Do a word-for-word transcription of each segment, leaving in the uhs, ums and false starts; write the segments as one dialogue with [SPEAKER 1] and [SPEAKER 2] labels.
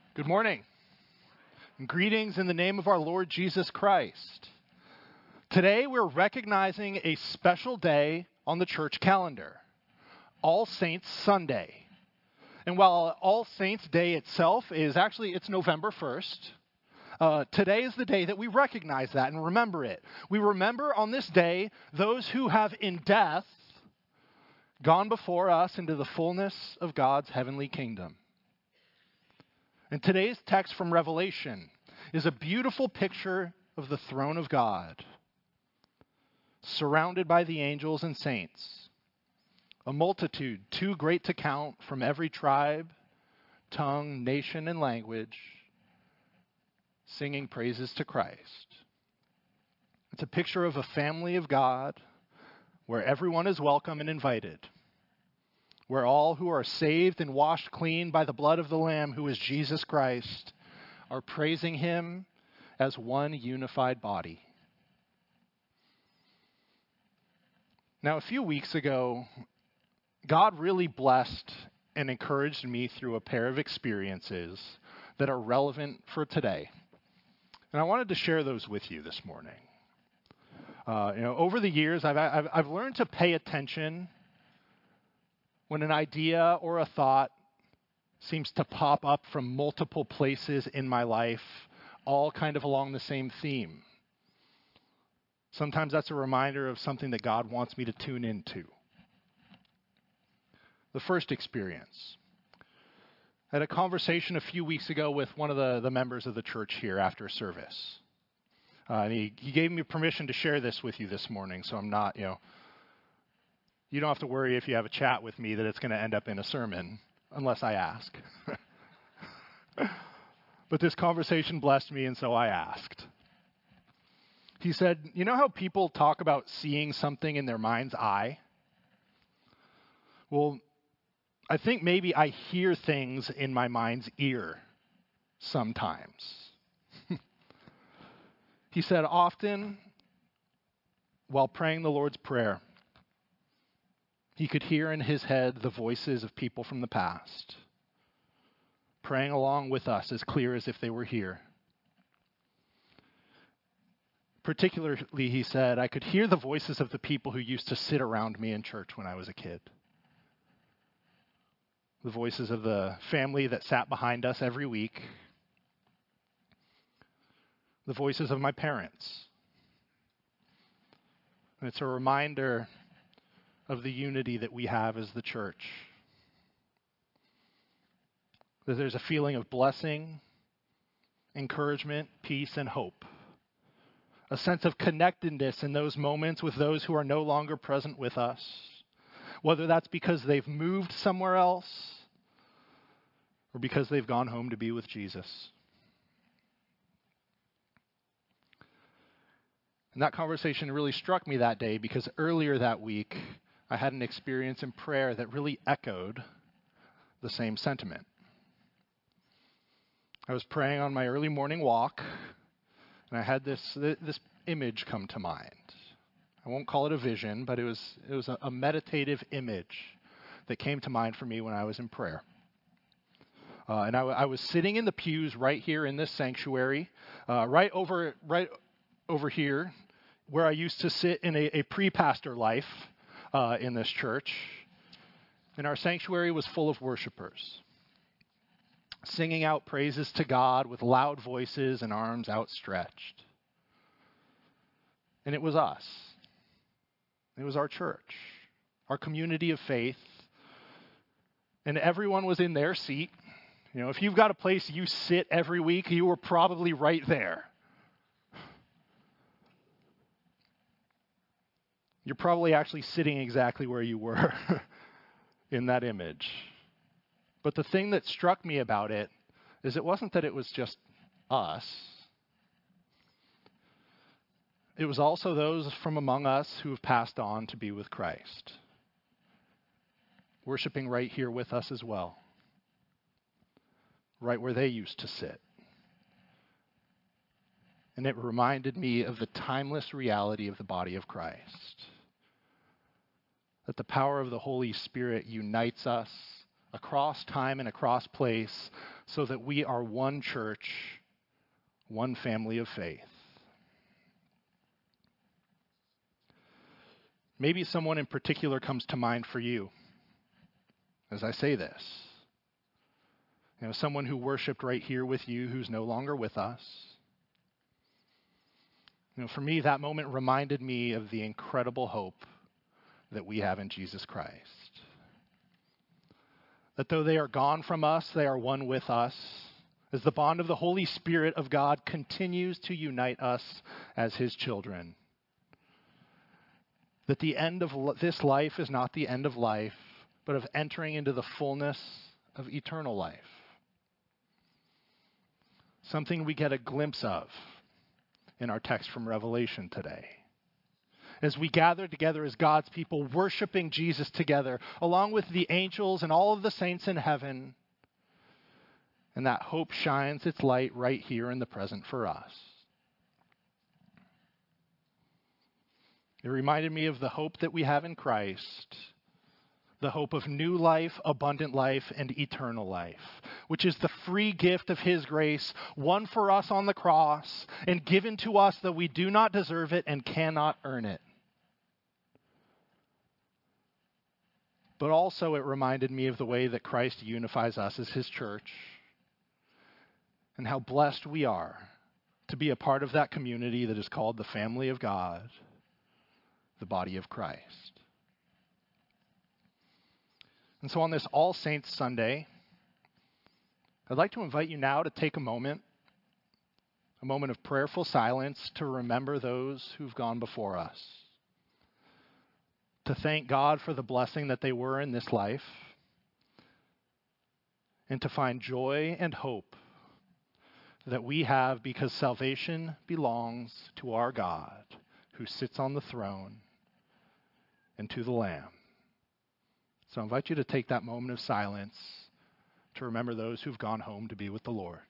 [SPEAKER 1] Good morning. And greetings in the name of our Lord Jesus Christ. Today we're recognizing a special day on the church calendar, All Saints Sunday. And while All Saints Day itself is actually, it's November first, uh, today is the day that we recognize that and remember it. We remember on this day those who have in death gone before us into the fullness of God's heavenly kingdom. And today's text from Revelation is a beautiful picture of the throne of God, surrounded by the angels and saints, a multitude too great to count from every tribe, tongue, nation, and language, singing praises to Christ. It's a picture of a family of God where everyone is welcome and invited, where all who are saved and washed clean by the blood of the Lamb, who is Jesus Christ, are praising him as one unified body. Now, a few weeks ago, God really blessed and encouraged me through a pair of experiences that are relevant for today. And I wanted to share those with you this morning. Uh, you know, over the years, I've, I've, I've learned to pay attention when an idea or a thought seems to pop up from multiple places in my life, all kind of along the same theme. Sometimes that's a reminder of something that God wants me to tune into. The first experience. I had a conversation a few weeks ago with one of the, the members of the church here after service. Uh, and he, he gave me permission to share this with you this morning, so I'm not, you know, you don't have to worry if you have a chat with me that it's going to end up in a sermon, unless I ask. But this conversation blessed me, and so I asked. He said, you know how people talk about seeing something in their mind's eye? Well, I think maybe I hear things in my mind's ear sometimes. He said, often, while praying the Lord's Prayer, he could hear in his head the voices of people from the past, praying along with us as clear as if they were here. Particularly, he said, I could hear the voices of the people who used to sit around me in church when I was a kid. The voices of the family that sat behind us every week. The voices of my parents. And it's a reminder of the unity that we have as the church. That there's a feeling of blessing, encouragement, peace, and hope. A sense of connectedness in those moments with those who are no longer present with us. Whether that's because they've moved somewhere else or because they've gone home to be with Jesus. And that conversation really struck me that day because earlier that week, I had an experience in prayer that really echoed the same sentiment. I was praying on my early morning walk, and I had this this image come to mind. I won't call it a vision, but it was it was a, a meditative image that came to mind for me when I was in prayer. Uh, and I, I was sitting in the pews right here in this sanctuary, uh, right over right over here, where I used to sit in a, a pre-pastor life. Uh, in this church, and our sanctuary was full of worshipers, singing out praises to God with loud voices and arms outstretched. And it was us. It was our church, our community of faith, and everyone was in their seat. You know, if you've got a place you sit every week, you were probably right there. You're probably actually sitting exactly where you were in that image. But the thing that struck me about it is it wasn't that it was just us. It was also those from among us who have passed on to be with Christ, worshiping right here with us as well, right where they used to sit. And it reminded me of the timeless reality of the body of Christ. That the power of the Holy Spirit unites us across time and across place so that we are one church, one family of faith. Maybe someone in particular comes to mind for you as I say this. You know, someone who worshiped right here with you who's no longer with us. You know, for me, that moment reminded me of the incredible hope that we have in Jesus Christ. That though they are gone from us, they are one with us, as the bond of the Holy Spirit of God continues to unite us as his children. That the end of this life is not the end of life, but of entering into the fullness of eternal life. Something we get a glimpse of in our text from Revelation today. As we gather together as God's people, worshiping Jesus together, along with the angels and all of the saints in heaven, and that hope shines its light right here in the present for us. It reminded me of the hope that we have in Christ, the hope of new life, abundant life, and eternal life, which is the free gift of his grace, won for us on the cross, and given to us that we do not deserve it and cannot earn it. But also it reminded me of the way that Christ unifies us as his church, and how blessed we are to be a part of that community that is called the family of God, the body of Christ. And so on this All Saints Sunday, I'd like to invite you now to take a moment, a moment of prayerful silence to remember those who've gone before us, to thank God for the blessing that they were in this life, and to find joy and hope that we have because salvation belongs to our God who sits on the throne and to the Lamb. So I invite you to take that moment of silence to remember those who've gone home to be with the Lord.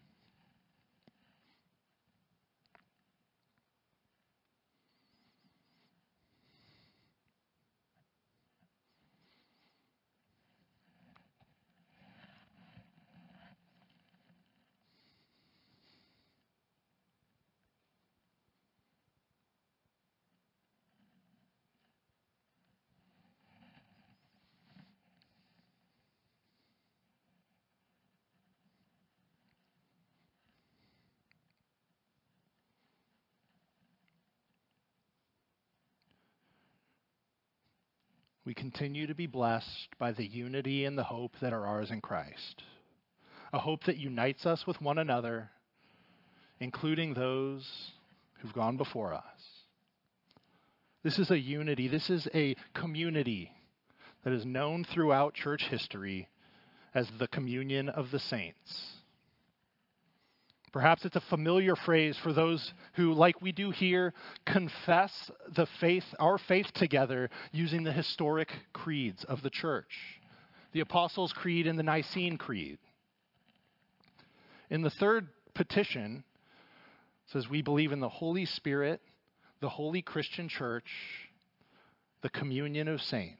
[SPEAKER 1] We continue to be blessed by the unity and the hope that are ours in Christ. A hope that unites us with one another, including those who've gone before us. This is a unity, this is a community that is known throughout church history as the communion of the saints. Perhaps it's a familiar phrase for those who, like we do here, confess the faith, our faith together using the historic creeds of the church, the Apostles' Creed and the Nicene Creed. In the third petition, it says we believe in the Holy Spirit, the Holy Christian Church, the communion of saints.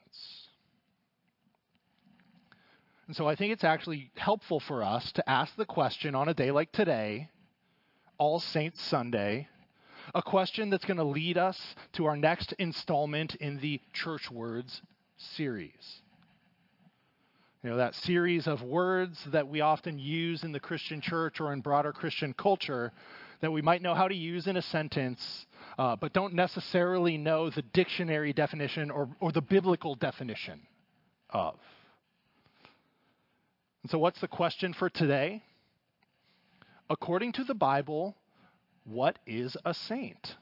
[SPEAKER 1] And so I think it's actually helpful for us to ask the question on a day like today, All Saints Sunday, a question that's going to lead us to our next installment in the Church Words series. You know, that series of words that we often use in the Christian church or in broader Christian culture that we might know how to use in a sentence, uh, but don't necessarily know the dictionary definition or, or the biblical definition of. And so what's the question for today? According to the Bible, what is a saint?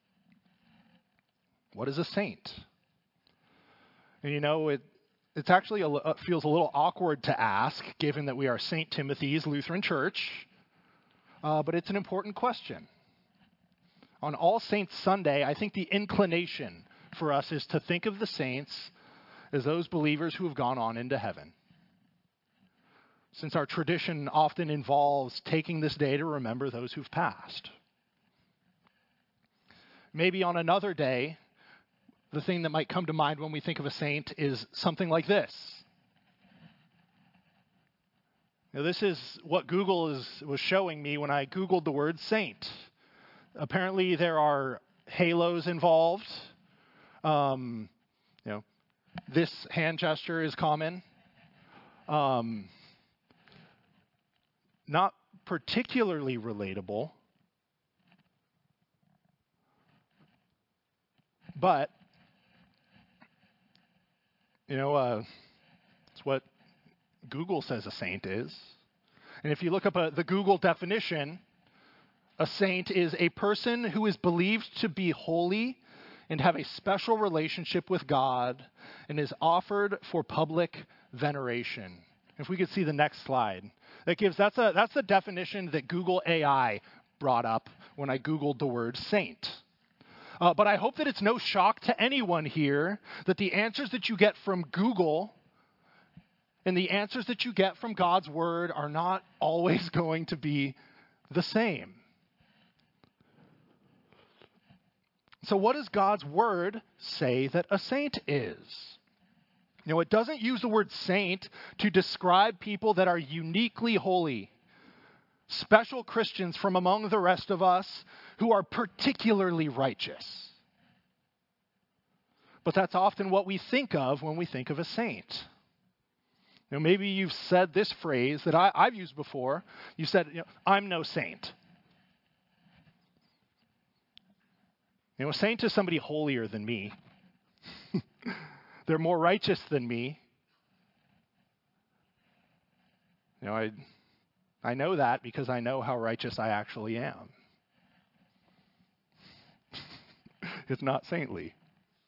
[SPEAKER 1] What is a saint? And you know, it it's actually a, it feels a little awkward to ask, given that we are Saint Timothy's Lutheran Church, uh, but it's an important question. On All Saints Sunday, I think the inclination for us is to think of the saints as those believers who have gone on into heaven. Since our tradition often involves taking this day to remember those who've passed. Maybe on another day, the thing that might come to mind when we think of a saint is something like this. Now, this is what Google is, was showing me when I Googled the word saint. Apparently, there are halos involved. Um, you know, this hand gesture is common. Um, not particularly relatable, but, you know, uh, it's what Google says a saint is. And if you look up a, the Google definition, a saint is a person who is believed to be holy and have a special relationship with God and is offered for public veneration. If we could see the next slide. That gives that's a that's the definition that Google A I brought up when I Googled the word saint. Uh, but I hope that it's no shock to anyone here that the answers that you get from Google and the answers that you get from God's word are not always going to be the same. So what does God's word say that a saint is? You know, it doesn't use the word saint to describe people that are uniquely holy, special Christians from among the rest of us who are particularly righteous. But that's often what we think of when we think of a saint. You know, maybe you've said this phrase that I, I've used before. You said, you know, I'm no saint. You know, a saint is somebody holier than me. They're more righteous than me. You know, I, I know that because I know how righteous I actually am. It's not saintly.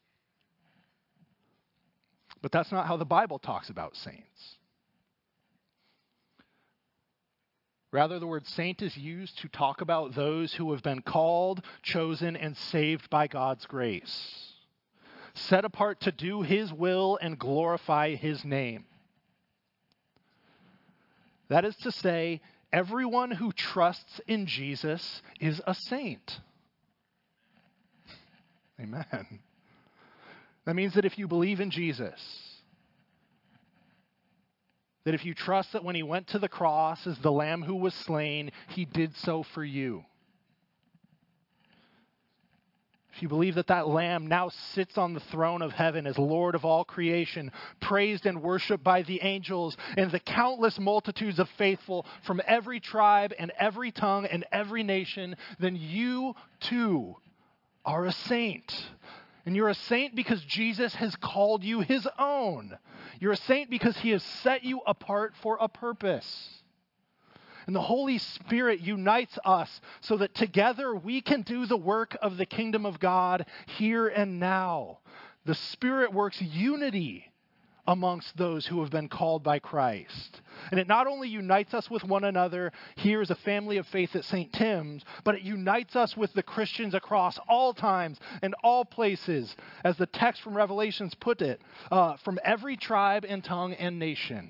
[SPEAKER 1] But that's not how the Bible talks about saints. Rather, the word saint is used to talk about those who have been called, chosen, and saved by God's grace, set apart to do his will and glorify his name. That is to say, everyone who trusts in Jesus is a saint. Amen. That means that if you believe in Jesus, that if you trust that when he went to the cross as the lamb who was slain, he did so for you. If you believe that that lamb now sits on the throne of heaven as Lord of all creation, praised and worshiped by the angels and the countless multitudes of faithful from every tribe and every tongue and every nation, then you too are a saint. And you're a saint because Jesus has called you his own. You're a saint because he has set you apart for a purpose. And the Holy Spirit unites us so that together we can do the work of the kingdom of God here and now. The Spirit works unity amongst those who have been called by Christ. And it not only unites us with one another here as a family of faith at Saint Tim's, but it unites us with the Christians across all times and all places, as the text from Revelations put it, uh, from every tribe and tongue and nation,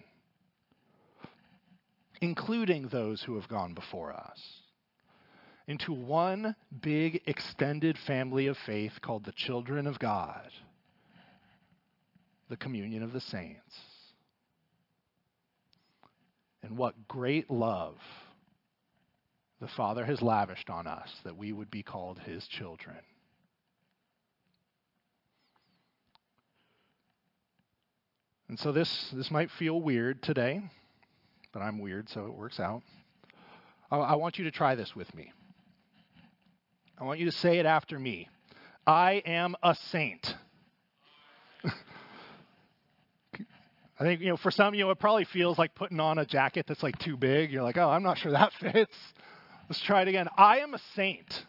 [SPEAKER 1] including those who have gone before us, into one big extended family of faith called the children of God, the communion of the saints. And what great love the Father has lavished on us that we would be called his children. And so this, this might feel weird today, but I'm weird, so it works out. I, I want you to try this with me. I want you to say it after me. I am a saint. I think, you know, for some of you, it probably feels like putting on a jacket that's like too big. You're like, oh, I'm not sure that fits. Let's try it again. I am a saint.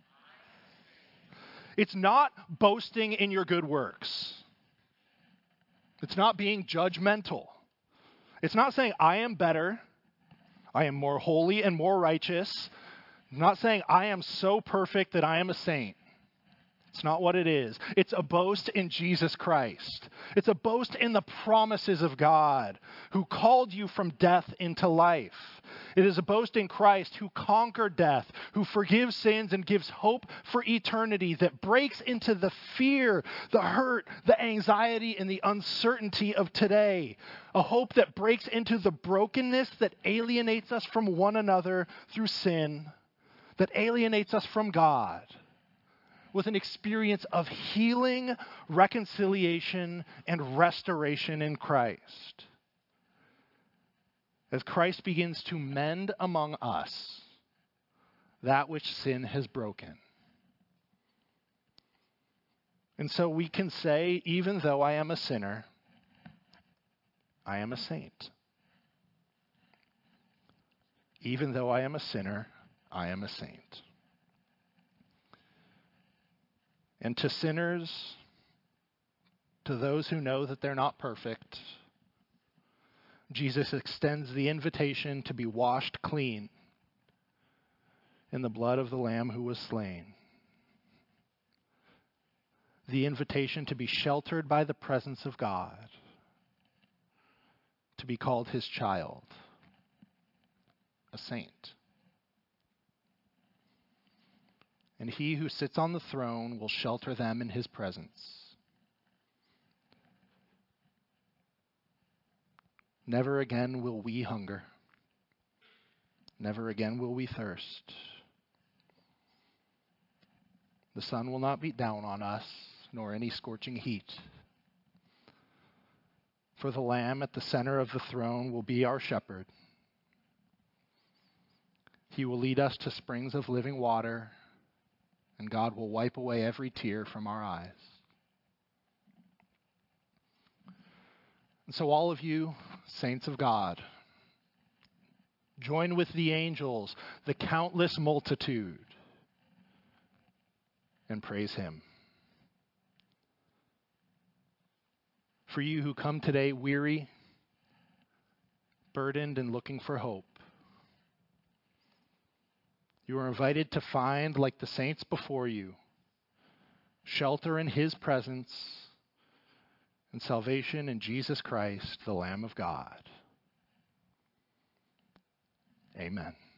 [SPEAKER 1] It's not boasting in your good works. It's not being judgmental. It's not saying I am better. I am more holy and more righteous. It's not saying I am so perfect that I am a saint. It's not what it is. It's a boast in Jesus Christ. It's a boast in the promises of God, who called you from death into life. It is a boast in Christ who conquered death, who forgives sins and gives hope for eternity, that breaks into the fear, the hurt, the anxiety, and the uncertainty of today. A hope that breaks into the brokenness that alienates us from one another through sin, that alienates us from God, with an experience of healing, reconciliation, and restoration in Christ. As Christ begins to mend among us that which sin has broken. And so we can say, even though I am a sinner, I am a saint. Even though I am a sinner, I am a saint. And to sinners, to those who know that they're not perfect, Jesus extends the invitation to be washed clean in the blood of the Lamb who was slain. The invitation to be sheltered by the presence of God, to be called his child, a saint. And he who sits on the throne will shelter them in his presence. Never again will we hunger. Never again will we thirst. The sun will not beat down on us, nor any scorching heat. For the Lamb at the center of the throne will be our shepherd. He will lead us to springs of living water, and God will wipe away every tear from our eyes. And so all of you, saints of God, join with the angels, the countless multitude, and praise him. For you who come today weary, burdened, and looking for hope, you are invited to find, like the saints before you, shelter in his presence and salvation in Jesus Christ, the Lamb of God. Amen.